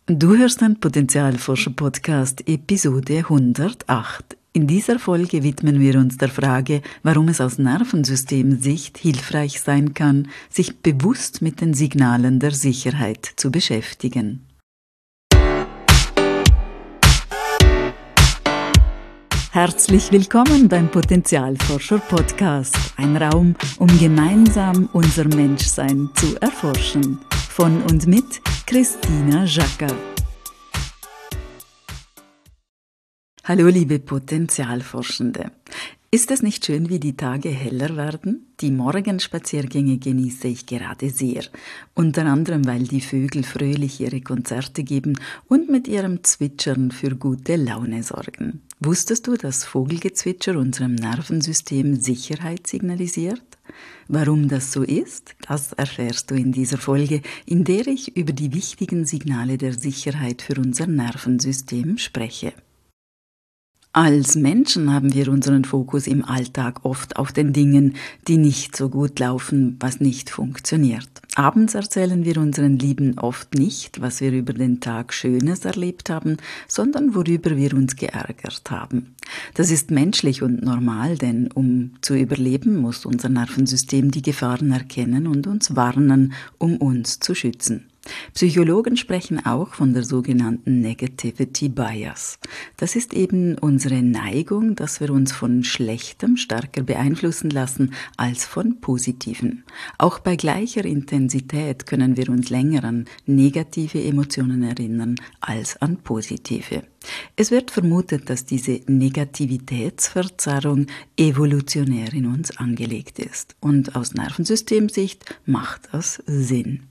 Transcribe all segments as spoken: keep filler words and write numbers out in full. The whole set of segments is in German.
Du hörst den Potenzialforscher-Podcast Episode hundertacht. In dieser Folge widmen wir uns der Frage, warum es aus Nervensystemsicht hilfreich sein kann, sich bewusst mit den Signalen der Sicherheit zu beschäftigen. Herzlich willkommen beim Potenzialforscher-Podcast, ein Raum, um gemeinsam unser Menschsein zu erforschen. Von und mit Christina Jacker. Hallo liebe Potenzialforschende. Ist es nicht schön, wie die Tage heller werden? Die Morgenspaziergänge genieße ich gerade sehr. Unter anderem, weil die Vögel fröhlich ihre Konzerte geben und mit ihrem Zwitschern für gute Laune sorgen. Wusstest du, dass Vogelgezwitscher unserem Nervensystem Sicherheit signalisiert? Warum das so ist, das erfährst du in dieser Folge, in der ich über die wichtigen Signale der Sicherheit für unser Nervensystem spreche. Als Menschen haben wir unseren Fokus im Alltag oft auf den Dingen, die nicht so gut laufen, was nicht funktioniert. Abends erzählen wir unseren Lieben oft nicht, was wir über den Tag Schönes erlebt haben, sondern worüber wir uns geärgert haben. Das ist menschlich und normal, denn um zu überleben, muss unser Nervensystem die Gefahren erkennen und uns warnen, um uns zu schützen. Psychologen sprechen auch von der sogenannten Negativity Bias. Das ist eben unsere Neigung, dass wir uns von Schlechtem stärker beeinflussen lassen als von Positivem. Auch bei gleicher Intensität können wir uns länger an negative Emotionen erinnern als an positive. Es wird vermutet, dass diese Negativitätsverzerrung evolutionär in uns angelegt ist. Und aus Nervensystemsicht macht das Sinn.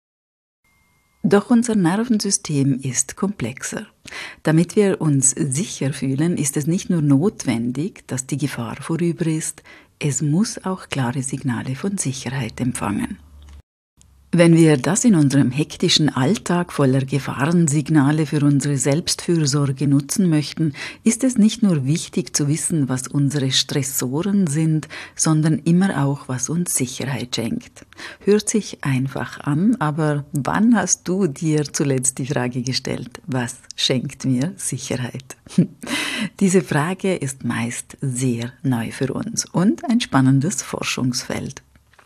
Doch unser Nervensystem ist komplexer. Damit wir uns sicher fühlen, ist es nicht nur notwendig, dass die Gefahr vorüber ist, es muss auch klare Signale von Sicherheit empfangen. Wenn wir das in unserem hektischen Alltag voller Gefahrensignale für unsere Selbstfürsorge nutzen möchten, ist es nicht nur wichtig zu wissen, was unsere Stressoren sind, sondern immer auch, was uns Sicherheit schenkt. Hört sich einfach an, aber wann hast du dir zuletzt die Frage gestellt, was schenkt mir Sicherheit? Diese Frage ist meist sehr neu für uns und ein spannendes Forschungsfeld.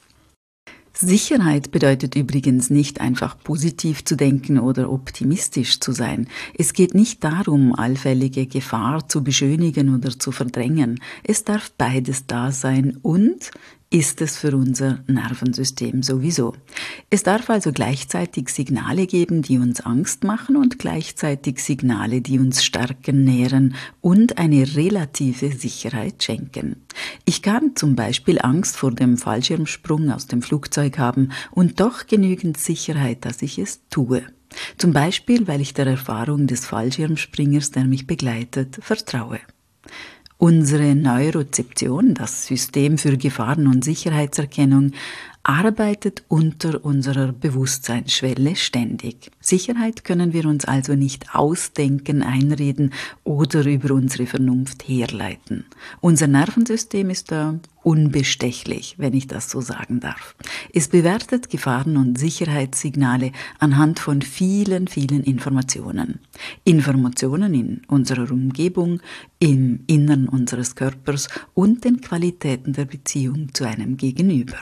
Sicherheit bedeutet übrigens nicht einfach positiv zu denken oder optimistisch zu sein. Es geht nicht darum, allfällige Gefahr zu beschönigen oder zu verdrängen. Es darf beides da sein und ist es für unser Nervensystem sowieso. Es darf also gleichzeitig Signale geben, die uns Angst machen und gleichzeitig Signale, die uns stärken, nähren und eine relative Sicherheit schenken. Ich kann zum Beispiel Angst vor dem Fallschirmsprung aus dem Flugzeug haben und doch genügend Sicherheit, dass ich es tue. Zum Beispiel, weil ich der Erfahrung des Fallschirmspringers, der mich begleitet, vertraue. Unsere Neurozeption, das System für Gefahren- und Sicherheitserkennung, arbeitet unter unserer Bewusstseinsschwelle ständig. Sicherheit können wir uns also nicht ausdenken, einreden oder über unsere Vernunft herleiten. Unser Nervensystem ist da unbestechlich, wenn ich das so sagen darf. Es bewertet Gefahren- und Sicherheitssignale anhand von vielen, vielen Informationen. Informationen in unserer Umgebung, im Innern unseres Körpers und den Qualitäten der Beziehung zu einem Gegenüber.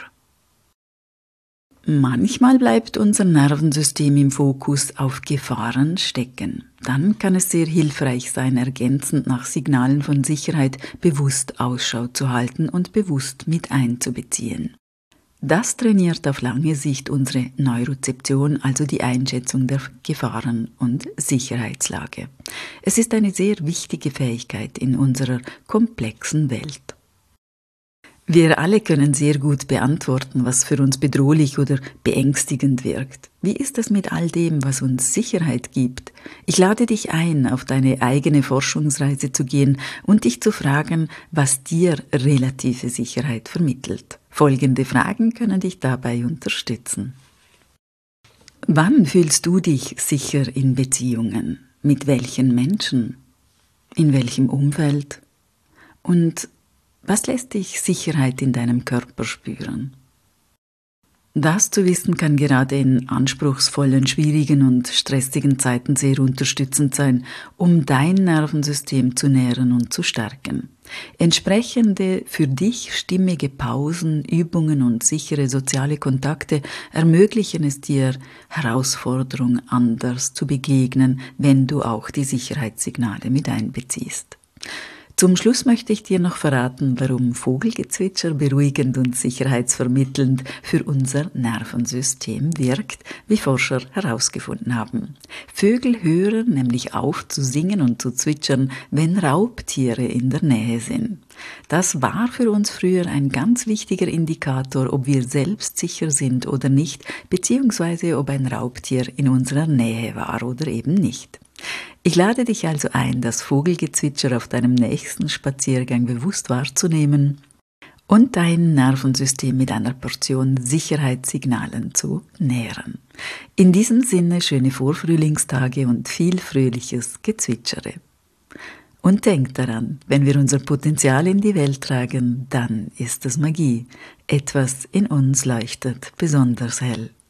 Manchmal bleibt unser Nervensystem im Fokus auf Gefahren stecken. Dann kann es sehr hilfreich sein, ergänzend nach Signalen von Sicherheit bewusst Ausschau zu halten und bewusst mit einzubeziehen. Das trainiert auf lange Sicht unsere Neurozeption, also die Einschätzung der Gefahren- und Sicherheitslage. Es ist eine sehr wichtige Fähigkeit in unserer komplexen Welt. Wir alle können sehr gut beantworten, was für uns bedrohlich oder beängstigend wirkt. Wie ist es mit all dem, was uns Sicherheit gibt? Ich lade dich ein, auf deine eigene Forschungsreise zu gehen und dich zu fragen, was dir relative Sicherheit vermittelt. Folgende Fragen können dich dabei unterstützen. Wann fühlst du dich sicher in Beziehungen? Mit welchen Menschen? In welchem Umfeld? Und was lässt dich Sicherheit in deinem Körper spüren? Das zu wissen kann gerade in anspruchsvollen, schwierigen und stressigen Zeiten sehr unterstützend sein, um dein Nervensystem zu nähren und zu stärken. Entsprechende für dich stimmige Pausen, Übungen und sichere soziale Kontakte ermöglichen es dir, Herausforderungen anders zu begegnen, wenn du auch die Sicherheitssignale mit einbeziehst. Zum Schluss möchte ich dir noch verraten, warum Vogelgezwitscher beruhigend und sicherheitsvermittelnd für unser Nervensystem wirkt, wie Forscher herausgefunden haben. Vögel hören nämlich auf zu singen und zu zwitschern, wenn Raubtiere in der Nähe sind. Das war für uns früher ein ganz wichtiger Indikator, ob wir selbst sicher sind oder nicht, beziehungsweise ob ein Raubtier in unserer Nähe war oder eben nicht. Ich lade dich also ein, das Vogelgezwitscher auf deinem nächsten Spaziergang bewusst wahrzunehmen und dein Nervensystem mit einer Portion Sicherheitssignalen zu nähren. In diesem Sinne schöne Vorfrühlingstage und viel fröhliches Gezwitschere. Und denk daran, wenn wir unser Potenzial in die Welt tragen, dann ist es Magie. Etwas in uns leuchtet besonders hell.